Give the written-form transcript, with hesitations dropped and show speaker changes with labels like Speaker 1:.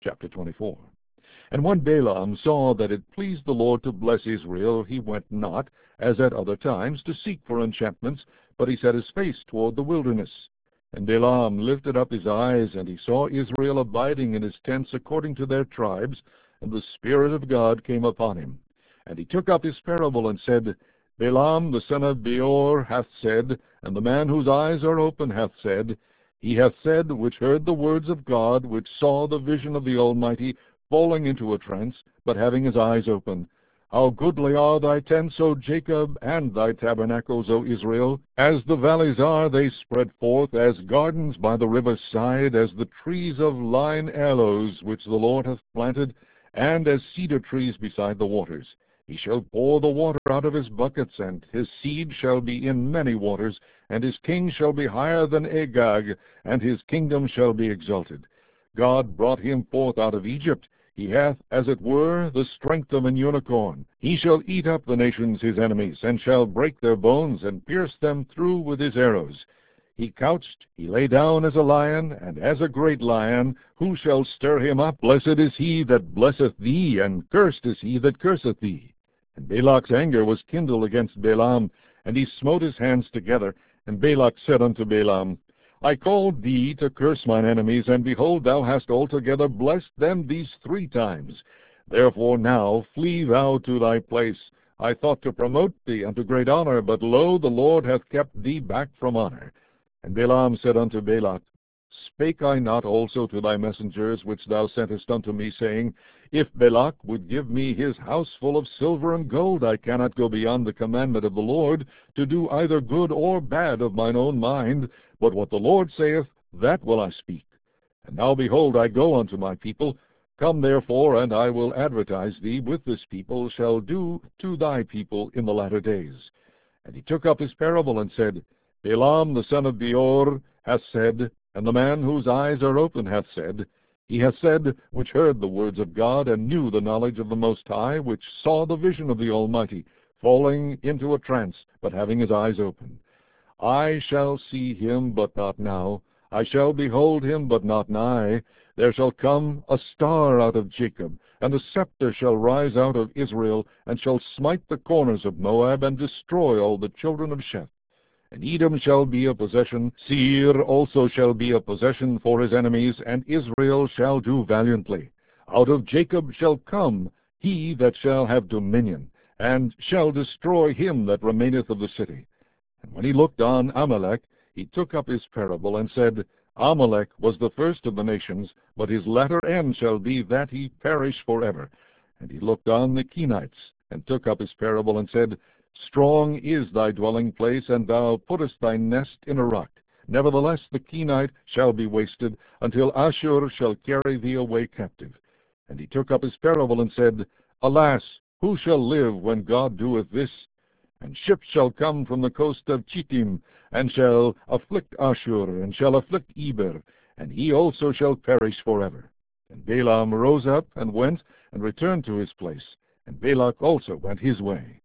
Speaker 1: Chapter 24. And when Balaam saw that it pleased the Lord to bless Israel, he went not, as at other times, to seek for enchantments, but he set his face toward the wilderness. And Balaam lifted up his eyes, and he saw Israel abiding in his tents according to their tribes, and the Spirit of God came upon him. And he took up his parable, and said, Balaam the son of Beor hath said, and the man whose eyes are open hath said, he hath said, which heard the words of God, which saw the vision of the Almighty, falling into a trance, but having his eyes open. How goodly are thy tents, O Jacob, and thy tabernacles, O Israel! As the valleys are, they spread forth, as gardens by the river's side, as the trees of lign aloes, which the Lord hath planted, and as cedar trees beside the waters. He shall pour the water out of his buckets, and his seed shall be in many waters, and his king shall be higher than Agag, and his kingdom shall be exalted. God brought him forth out of Egypt. He hath, as it were, the strength of an unicorn. He shall eat up the nations his enemies, and shall break their bones, and pierce them through with his arrows. He couched, he lay down as a lion, and as a great lion. Who shall stir him up? Blessed is he that blesseth thee, and cursed is he that curseth thee. And Balak's anger was kindled against Balaam, and he smote his hands together. And Balak said unto Balaam, I called thee to curse mine enemies, and behold, thou hast altogether blessed them these 3 times. Therefore now flee thou to thy place. I thought to promote thee unto great honor, but lo, the Lord hath kept thee back from honor. And Balaam said unto Balak, Spake I not also to thy messengers which thou sentest unto me, saying, If Balak would give me his house full of silver and gold, I cannot go beyond the commandment of the Lord, to do either good or bad of mine own mind, but what the Lord saith, that will I speak. And now behold, I go unto my people. Come therefore, and I will advertise thee with this people shall do to thy people in the latter days. And he took up his parable, and said, Balaam the son of Beor hath said, and the man whose eyes are open hath said, he hath said, which heard the words of God, and knew the knowledge of the Most High, which saw the vision of the Almighty, falling into a trance, but having his eyes open. I shall see him, but not now. I shall behold him, but not nigh. There shall come a star out of Jacob, and a scepter shall rise out of Israel, and shall smite the corners of Moab, and destroy all the children of Sheth. And Edom shall be a possession, Seir also shall be a possession for his enemies, and Israel shall do valiantly. Out of Jacob shall come he that shall have dominion, and shall destroy him that remaineth of the city. And when he looked on Amalek, he took up his parable, and said, Amalek was the first of the nations, but his latter end shall be that he perish forever. And he looked on the Kenites, and took up his parable, and said, Strong is thy dwelling place, and thou puttest thy nest in a rock. Nevertheless the Kenite shall be wasted, until Ashur shall carry thee away captive. And he took up his parable, and said, Alas, who shall live when God doeth this? And ships shall come from the coast of Chittim, and shall afflict Ashur, and shall afflict Eber, and he also shall perish forever. And Balaam rose up, and went, and returned to his place, and Balak also went his way.